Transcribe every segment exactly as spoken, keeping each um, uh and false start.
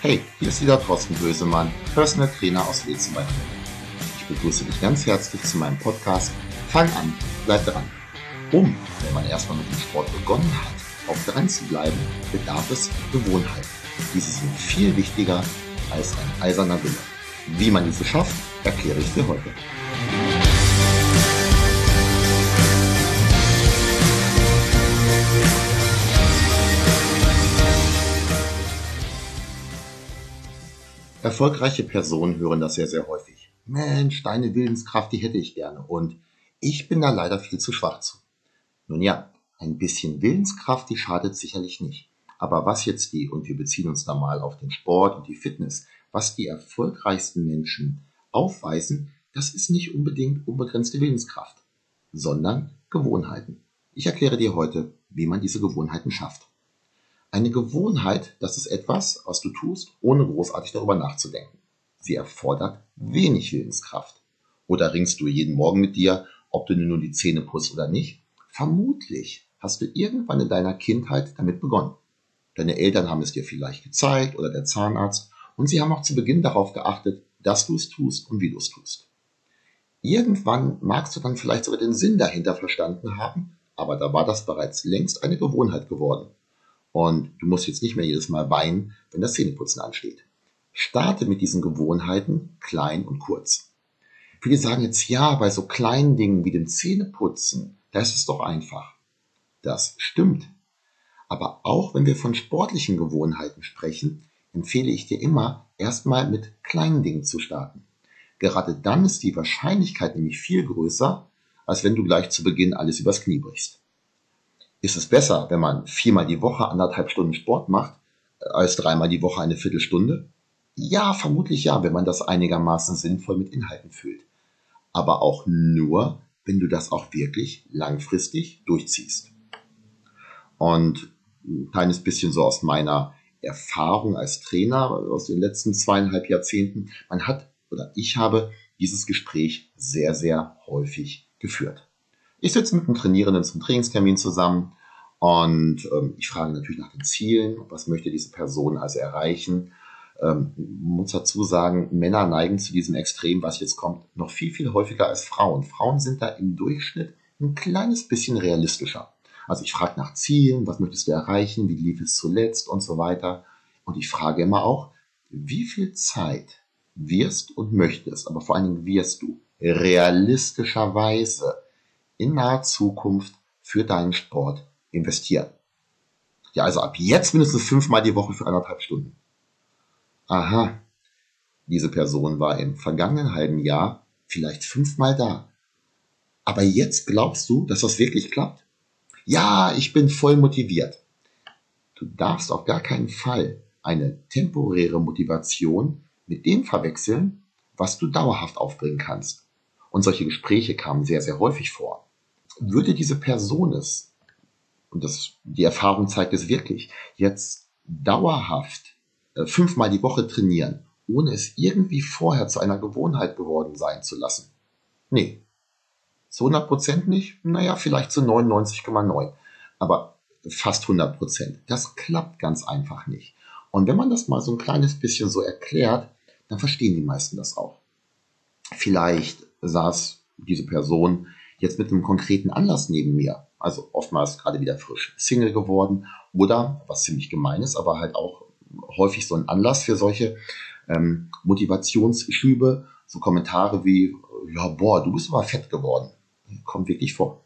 Hey, hier ist wieder Thorsten Bösemann, Personal Trainer aus Wezen bei Köln. Ich begrüße dich ganz herzlich zu meinem Podcast Fang an, bleib dran. Um, wenn man erstmal mit dem Sport begonnen hat, auch dran zu bleiben, bedarf es Gewohnheiten. Diese sind viel wichtiger als ein eiserner Wille. Wie man diese schafft, erkläre ich dir heute. Erfolgreiche Personen hören das sehr, sehr häufig. Mensch, deine Willenskraft, die hätte ich gerne. Und ich bin da leider viel zu schwach zu. Nun ja, ein bisschen Willenskraft, die schadet sicherlich nicht. Aber was jetzt die, und wir beziehen uns da mal auf den Sport und die Fitness, was die erfolgreichsten Menschen aufweisen, das ist nicht unbedingt unbegrenzte Willenskraft, sondern Gewohnheiten. Ich erkläre dir heute, wie man diese Gewohnheiten schafft. Eine Gewohnheit, das ist etwas, was du tust, ohne großartig darüber nachzudenken. Sie erfordert wenig Willenskraft. Oder ringst du jeden Morgen mit dir, ob du nur die Zähne putzt oder nicht? Vermutlich hast du irgendwann in deiner Kindheit damit begonnen. Deine Eltern haben es dir vielleicht gezeigt oder der Zahnarzt und sie haben auch zu Beginn darauf geachtet, dass du es tust und wie du es tust. Irgendwann magst du dann vielleicht sogar den Sinn dahinter verstanden haben, aber da war das bereits längst eine Gewohnheit geworden. Und du musst jetzt nicht mehr jedes Mal weinen, wenn das Zähneputzen ansteht. Starte mit diesen Gewohnheiten klein und kurz. Viele sagen jetzt, ja, bei so kleinen Dingen wie dem Zähneputzen, da ist es doch einfach. Das stimmt. Aber auch wenn wir von sportlichen Gewohnheiten sprechen, empfehle ich dir immer, erstmal mit kleinen Dingen zu starten. Gerade dann ist die Wahrscheinlichkeit nämlich viel größer, als wenn du gleich zu Beginn alles übers Knie brichst. Ist es besser, wenn man viermal die Woche anderthalb Stunden Sport macht, als dreimal die Woche eine Viertelstunde? Ja, vermutlich ja, wenn man das einigermaßen sinnvoll mit Inhalten füllt. Aber auch nur, wenn du das auch wirklich langfristig durchziehst. Und ein kleines bisschen so aus meiner Erfahrung als Trainer aus den letzten zweieinhalb Jahrzehnten. Man hat, oder ich habe dieses Gespräch sehr, sehr häufig geführt. Ich sitze mit einem Trainierenden zum Trainingstermin zusammen und ähm, ich frage natürlich nach den Zielen. Was möchte diese Person also erreichen? Ähm, muss dazu sagen, Männer neigen zu diesem Extrem, was jetzt kommt, noch viel, viel häufiger als Frauen. Frauen sind da im Durchschnitt ein kleines bisschen realistischer. Also ich frage nach Zielen, was möchtest du erreichen, wie lief es zuletzt und so weiter. Und ich frage immer auch, wie viel Zeit wirst und möchtest, aber vor allen Dingen wirst du realistischerweise in naher Zukunft für deinen Sport investieren. Ja, also ab jetzt mindestens fünfmal die Woche für anderthalb Stunden. Aha, diese Person war im vergangenen halben Jahr vielleicht fünfmal da. Aber jetzt glaubst du, dass das wirklich klappt? Ja, ich bin voll motiviert. Du darfst auf gar keinen Fall eine temporäre Motivation mit dem verwechseln, was du dauerhaft aufbringen kannst. Und solche Gespräche kamen sehr, sehr häufig vor. Würde diese Person es, und das, die Erfahrung zeigt es wirklich, jetzt dauerhaft äh, fünfmal die Woche trainieren, ohne es irgendwie vorher zu einer Gewohnheit geworden sein zu lassen? Nee, zu hundert Prozent nicht, naja, vielleicht zu neunundneunzig Komma neun, aber fast hundert Prozent. Das klappt ganz einfach nicht. Und wenn man das mal so ein kleines bisschen so erklärt, dann verstehen die meisten das auch. Vielleicht saß diese Person jetzt mit einem konkreten Anlass neben mir, also oftmals gerade wieder frisch Single geworden oder, was ziemlich gemein ist, aber halt auch häufig so ein Anlass für solche ähm, Motivationsschübe, so Kommentare wie, ja, boah, du bist aber fett geworden. Kommt wirklich vor.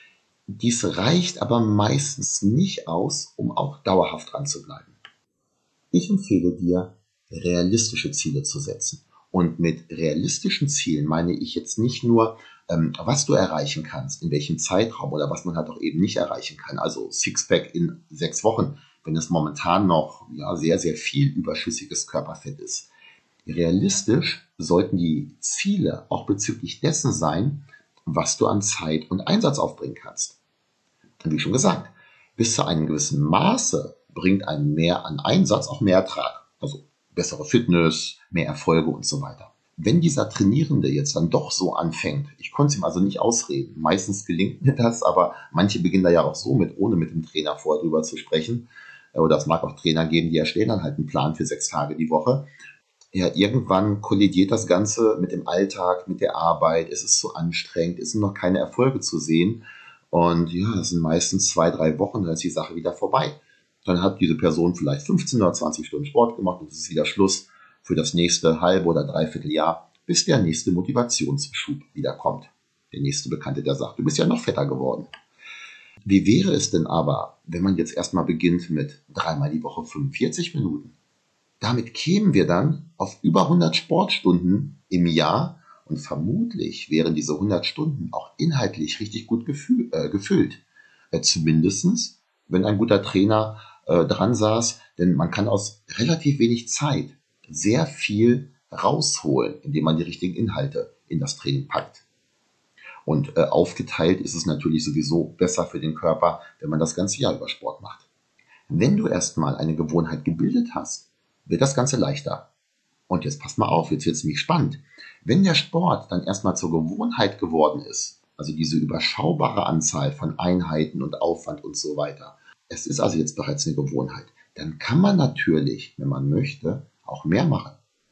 Dies reicht aber meistens nicht aus, um auch dauerhaft dran zu bleiben. Ich empfehle dir, realistische Ziele zu setzen. Und mit realistischen Zielen meine ich jetzt nicht nur, ähm, was du erreichen kannst, in welchem Zeitraum oder was man halt auch eben nicht erreichen kann. Also Sixpack in sechs Wochen, wenn es momentan noch ja, sehr, sehr viel überschüssiges Körperfett ist. Realistisch sollten die Ziele auch bezüglich dessen sein, was du an Zeit und Einsatz aufbringen kannst. Und wie schon gesagt, bis zu einem gewissen Maße bringt ein Mehr an Einsatz auch mehr Ertrag. Also bessere Fitness, mehr Erfolge und so weiter. Wenn dieser Trainierende jetzt dann doch so anfängt, ich konnte es ihm also nicht ausreden, meistens gelingt mir das, aber manche beginnen da ja auch so mit, ohne mit dem Trainer vorher drüber zu sprechen, oder es mag auch Trainer geben, die erstellen dann halt einen Plan für sechs Tage die Woche. Ja, irgendwann kollidiert das Ganze mit dem Alltag, mit der Arbeit. Es ist zu anstrengend, es sind noch keine Erfolge zu sehen. Und ja, es sind meistens zwei, drei Wochen, dann ist die Sache wieder vorbei. Dann hat diese Person vielleicht fünfzehn oder zwanzig Stunden Sport gemacht und es ist wieder Schluss für das nächste halbe oder dreiviertel Jahr, bis der nächste Motivationsschub wieder kommt. Der nächste Bekannte, der sagt, du bist ja noch fetter geworden. Wie wäre es denn aber, wenn man jetzt erstmal beginnt mit dreimal die Woche fünfundvierzig Minuten? Damit kämen wir dann auf über hundert Sportstunden im Jahr und vermutlich wären diese hundert Stunden auch inhaltlich richtig gut gefü- äh, gefüllt. Äh, zumindestens, wenn ein guter Trainer äh, dran saß, denn man kann aus relativ wenig Zeit sehr viel rausholen, indem man die richtigen Inhalte in das Training packt. Und äh, aufgeteilt ist es natürlich sowieso besser für den Körper, wenn man das ganze Jahr über Sport macht. Wenn du erstmal eine Gewohnheit gebildet hast, wird das Ganze leichter. Und jetzt pass mal auf, jetzt wird es nämlich spannend. Wenn der Sport dann erstmal zur Gewohnheit geworden ist, also diese überschaubare Anzahl von Einheiten und Aufwand und so weiter, es ist also jetzt bereits eine Gewohnheit, dann kann man natürlich, wenn man möchte, auch mehr machen.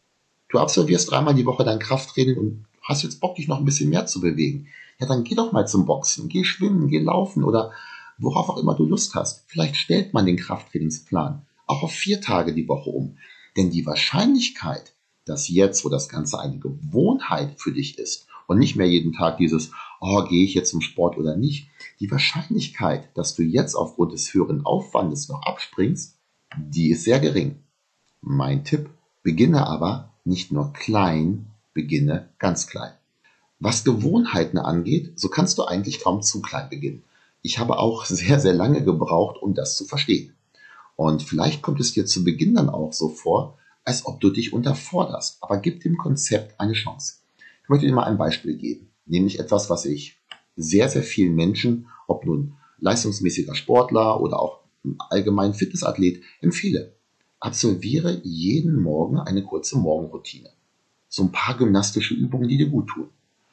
Du absolvierst dreimal die Woche dein Krafttraining und hast jetzt Bock, dich noch ein bisschen mehr zu bewegen. Ja, dann geh doch mal zum Boxen, geh schwimmen, geh laufen oder worauf auch immer du Lust hast. Vielleicht stellt man den Krafttrainingsplan auch auf vier Tage die Woche um. Denn die Wahrscheinlichkeit, dass jetzt, wo das Ganze eine Gewohnheit für dich ist und nicht mehr jeden Tag dieses, oh, gehe ich jetzt zum Sport oder nicht, die Wahrscheinlichkeit, dass du jetzt aufgrund des höheren Aufwandes noch abspringst, die ist sehr gering. Mein Tipp, beginne aber nicht nur klein, beginne ganz klein. Was Gewohnheiten angeht, so kannst du eigentlich kaum zu klein beginnen. Ich habe auch sehr, sehr lange gebraucht, um das zu verstehen. Und vielleicht kommt es dir zu Beginn dann auch so vor, als ob du dich unterforderst. Aber gib dem Konzept eine Chance. Ich möchte dir mal ein Beispiel geben. Nämlich etwas, was ich sehr, sehr vielen Menschen, ob nun leistungsmäßiger Sportler oder auch allgemein Fitnessathlet, empfehle. Absolviere jeden Morgen eine kurze Morgenroutine. So ein paar gymnastische Übungen, die dir gut tun.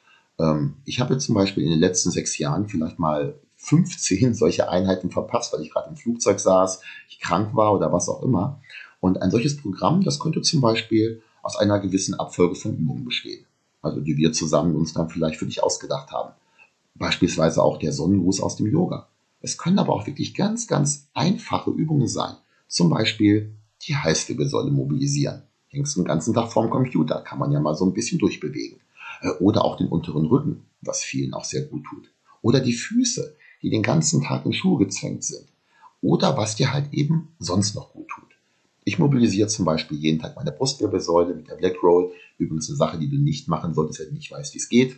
Ähm, ich habe jetzt zum Beispiel in den letzten sechs Jahren vielleicht mal fünfzehn solche Einheiten verpasst, weil ich gerade im Flugzeug saß, ich krank war oder was auch immer. Und ein solches Programm, das könnte zum Beispiel aus einer gewissen Abfolge von Übungen bestehen. Also die wir zusammen uns dann vielleicht für dich ausgedacht haben. Beispielsweise auch der Sonnengruß aus dem Yoga. Es können aber auch wirklich ganz, ganz einfache Übungen sein. Zum Beispiel die Halswirbelsäule mobilisieren. Hängst den ganzen Tag vorm Computer, kann man ja mal so ein bisschen durchbewegen. Oder auch den unteren Rücken, was vielen auch sehr gut tut. Oder die Füße, die den ganzen Tag in Schuhe gezwängt sind. Oder was dir halt eben sonst noch gut tut. Ich mobilisiere zum Beispiel jeden Tag meine Brustwirbelsäule mit der Black Roll. Übrigens eine Sache, die du nicht machen solltest, wenn du nicht weißt, wie es geht.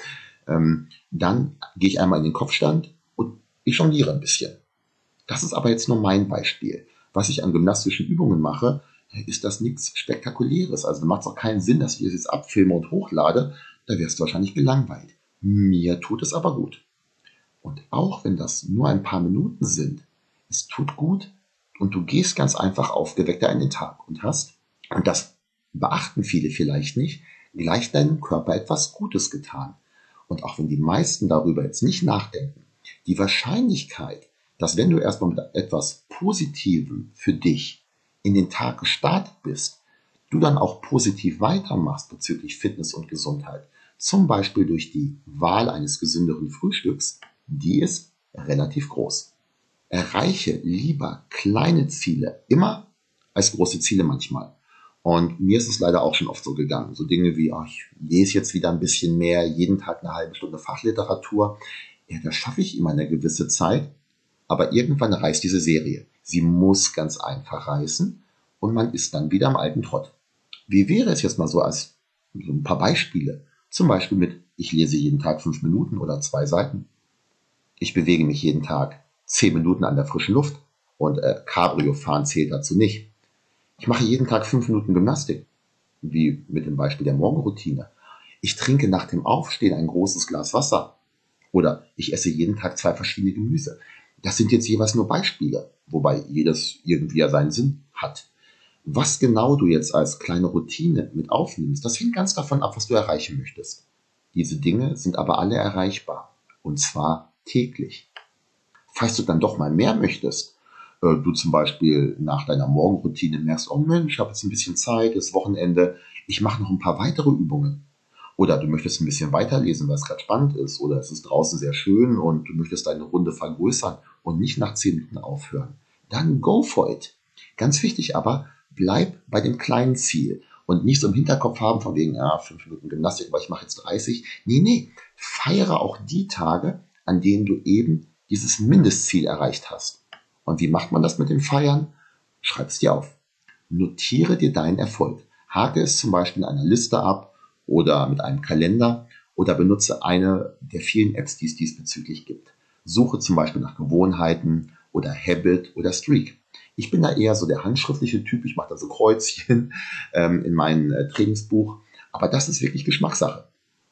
Ähm, dann gehe ich einmal in den Kopfstand und ich jongliere ein bisschen. Das ist aber jetzt nur mein Beispiel. Was ich an gymnastischen Übungen mache, ist das nichts Spektakuläres. Also macht es auch keinen Sinn, dass ich das jetzt abfilme und hochlade. Da wirst du wahrscheinlich gelangweilt. Mir tut es aber gut. Und auch wenn das nur ein paar Minuten sind, es tut gut und du gehst ganz einfach aufgeweckter in den Tag und hast, und das beachten viele vielleicht nicht, gleich deinem Körper etwas Gutes getan. Und auch wenn die meisten darüber jetzt nicht nachdenken, die Wahrscheinlichkeit, dass wenn du erstmal mit etwas Positivem für dich in den Tag gestartet bist, du dann auch positiv weitermachst bezüglich Fitness und Gesundheit, zum Beispiel durch die Wahl eines gesünderen Frühstücks, die ist relativ groß. Erreiche lieber kleine Ziele immer als große Ziele manchmal. Und mir ist es leider auch schon oft so gegangen. So Dinge wie, ach, ich lese jetzt wieder ein bisschen mehr, jeden Tag eine halbe Stunde Fachliteratur. Ja, das schaffe ich immer eine gewisse Zeit. Aber irgendwann reißt diese Serie. Sie muss ganz einfach reißen und man ist dann wieder am alten Trott. Wie wäre es jetzt mal so als so ein paar Beispiele? Zum Beispiel mit, ich lese jeden Tag fünf Minuten oder zwei Seiten. Ich bewege mich jeden Tag zehn Minuten an der frischen Luft und äh, Cabrio fahren zählt dazu nicht. Ich mache jeden Tag fünf Minuten Gymnastik, wie mit dem Beispiel der Morgenroutine. Ich trinke nach dem Aufstehen ein großes Glas Wasser oder ich esse jeden Tag zwei verschiedene Gemüse. Das sind jetzt jeweils nur Beispiele, wobei jedes irgendwie ja seinen Sinn hat. Was genau du jetzt als kleine Routine mit aufnimmst, das hängt ganz davon ab, was du erreichen möchtest. Diese Dinge sind aber alle erreichbar und zwar täglich. Falls du dann doch mal mehr möchtest, äh, du zum Beispiel nach deiner Morgenroutine merkst, oh Mensch, ich habe jetzt ein bisschen Zeit, ist Wochenende, ich mache noch ein paar weitere Übungen. Oder du möchtest ein bisschen weiterlesen, weil es gerade spannend ist. Oder es ist draußen sehr schön und du möchtest deine Runde vergrößern und nicht nach zehn Minuten aufhören. Dann go for it. Ganz wichtig aber, bleib bei dem kleinen Ziel und nicht so im Hinterkopf haben von wegen, ja, fünf Minuten Gymnastik, aber ich mache jetzt dreißig. Nee, nee, feiere auch die Tage, an denen du eben dieses Mindestziel erreicht hast. Und wie macht man das mit dem Feiern? Schreib es dir auf. Notiere dir deinen Erfolg. Hake es zum Beispiel in einer Liste ab oder mit einem Kalender oder benutze eine der vielen Apps, die es diesbezüglich gibt. Suche zum Beispiel nach Gewohnheiten oder Habit oder Streak. Ich bin da eher so der handschriftliche Typ, ich mache da so Kreuzchen ähm, in meinem äh, Trainingsbuch, aber das ist wirklich Geschmackssache.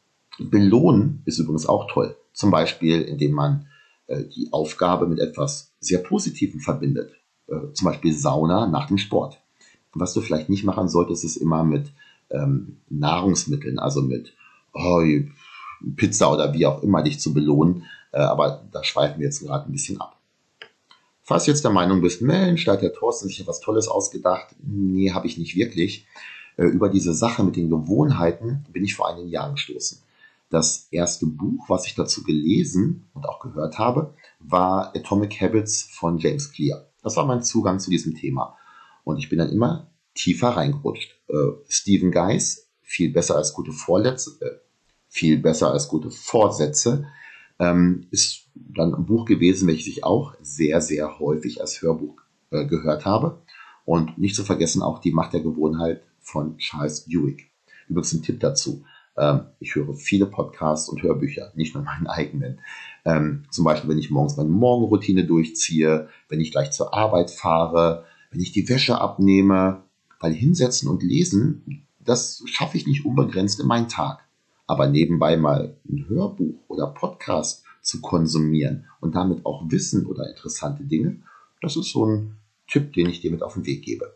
Belohnen ist übrigens auch toll, zum Beispiel indem man äh, die Aufgabe mit etwas sehr Positivem verbindet, äh, zum Beispiel Sauna nach dem Sport. Was du vielleicht nicht machen solltest, ist immer mit ähm, Nahrungsmitteln, also mit oh, Pizza oder wie auch immer dich zu belohnen. Äh, aber da schweifen wir jetzt gerade ein bisschen ab. Falls du jetzt der Meinung bist, Mensch, da hat der Thorsten sich etwas Tolles ausgedacht. Nee, habe ich nicht wirklich. Äh, über diese Sache mit den Gewohnheiten bin ich vor einigen Jahren gestoßen. Das erste Buch, was ich dazu gelesen und auch gehört habe, war Atomic Habits von James Clear. Das war mein Zugang zu diesem Thema. Und ich bin dann immer tiefer reingerutscht. Äh, Stephen Guys, viel besser als gute Vorletze, äh, viel besser als gute Vorsätze, ähm, ist dann ein Buch gewesen, welches ich auch sehr, sehr häufig als Hörbuch äh, gehört habe. Und nicht zu vergessen auch die Macht der Gewohnheit von Charles Duhigg. Übrigens ein Tipp dazu. Ähm, ich höre viele Podcasts und Hörbücher, nicht nur meinen eigenen. Ähm, zum Beispiel, wenn ich morgens meine Morgenroutine durchziehe, wenn ich gleich zur Arbeit fahre, wenn ich die Wäsche abnehme, weil hinsetzen und lesen, das schaffe ich nicht unbegrenzt in meinen Tag. Aber nebenbei mal ein Hörbuch oder Podcast zu konsumieren und damit auch Wissen oder interessante Dinge, das ist so ein Tipp, den ich dir mit auf den Weg gebe.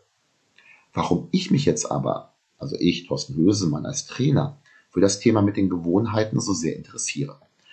Warum ich mich jetzt aber, also ich, Thorsten Hösemann als Trainer, für das Thema mit den Gewohnheiten so sehr interessiere.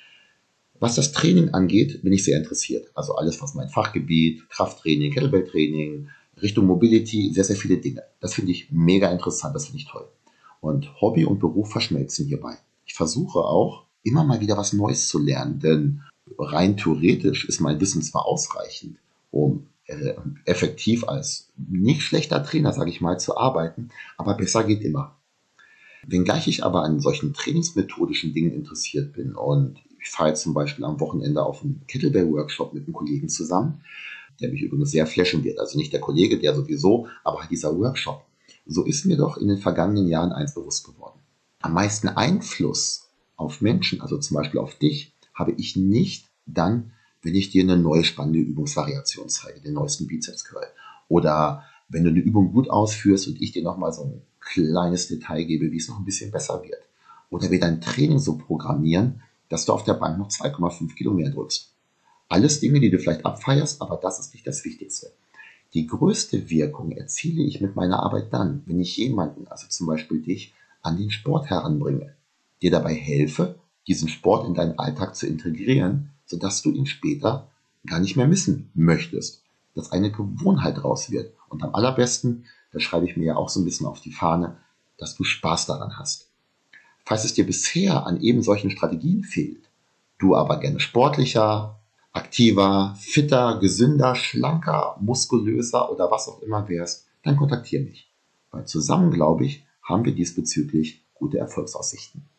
Was das Training angeht, bin ich sehr interessiert. Also alles, was mein Fachgebiet, Krafttraining, Kettlebell-Training, Richtung Mobility, sehr, sehr viele Dinge. Das finde ich mega interessant, das finde ich toll. Und Hobby und Beruf verschmelzen hierbei. Ich versuche auch, immer mal wieder was Neues zu lernen, denn rein theoretisch ist mein Wissen zwar ausreichend, um äh, effektiv als nicht schlechter Trainer, sage ich mal, zu arbeiten, aber besser geht immer. Wenngleich ich aber an solchen trainingsmethodischen Dingen interessiert bin und ich fahre jetzt zum Beispiel am Wochenende auf einen Kettlebell-Workshop mit einem Kollegen zusammen, der mich übrigens sehr flashen wird. Also nicht der Kollege, der sowieso, aber halt dieser Workshop. So ist mir doch in den vergangenen Jahren eins bewusst geworden. Am meisten Einfluss auf Menschen, also zum Beispiel auf dich, habe ich nicht dann, wenn ich dir eine neue spannende Übungsvariation zeige, den neuesten Bizeps-Curl. Oder wenn du eine Übung gut ausführst und ich dir nochmal so ein kleines Detail gebe, wie es noch ein bisschen besser wird. Oder wir dein Training so programmieren, dass du auf der Bank noch zwei Komma fünf Kilo mehr drückst. Alles Dinge, die du vielleicht abfeierst, aber das ist nicht das Wichtigste. Die größte Wirkung erziele ich mit meiner Arbeit dann, wenn ich jemanden, also zum Beispiel dich, an den Sport heranbringe, dir dabei helfe, diesen Sport in deinen Alltag zu integrieren, sodass du ihn später gar nicht mehr missen möchtest, dass eine Gewohnheit raus wird. Und am allerbesten, das schreibe ich mir ja auch so ein bisschen auf die Fahne, dass du Spaß daran hast. Falls es dir bisher an eben solchen Strategien fehlt, du aber gerne sportlicher, aktiver, fitter, gesünder, schlanker, muskulöser oder was auch immer wärst, dann kontaktiere mich. Weil zusammen, glaube ich, haben wir diesbezüglich gute Erfolgsaussichten.